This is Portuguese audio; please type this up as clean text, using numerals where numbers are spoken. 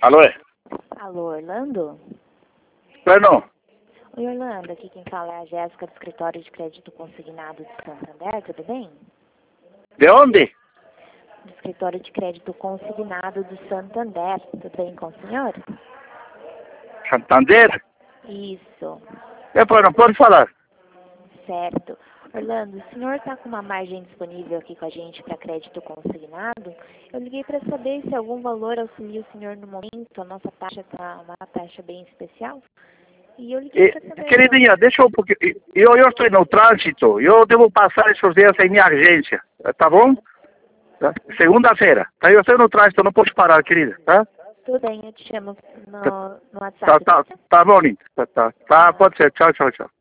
Alô, é? Alô, Orlando? Bueno, Oi, Orlando. Aqui quem fala é a Jéssica do Escritório de Crédito Consignado de Santander, tudo bem? de onde? Do Escritório de Crédito Consignado do Santander, tudo bem com o senhor? Santander? Isso, Bueno, pode falar. certo. Orlando, o senhor está com uma margem disponível aqui com a gente para crédito consignado? Eu liguei para saber se algum valor auxilia o senhor no momento. A nossa taxa está uma taxa bem especial. E eu liguei para saber... Queridinha, deixa um pouquinho. Eu estou no trânsito. Eu devo passar esses dias em minha agência. Tá bom? Tá? Segunda-feira. Tá? Eu estou no trânsito, não posso parar, querida. Tá? Tudo bem, eu te chamo no Tá, WhatsApp. tá bom, Nita. Tá, pode ser. Tchau, tchau, tchau.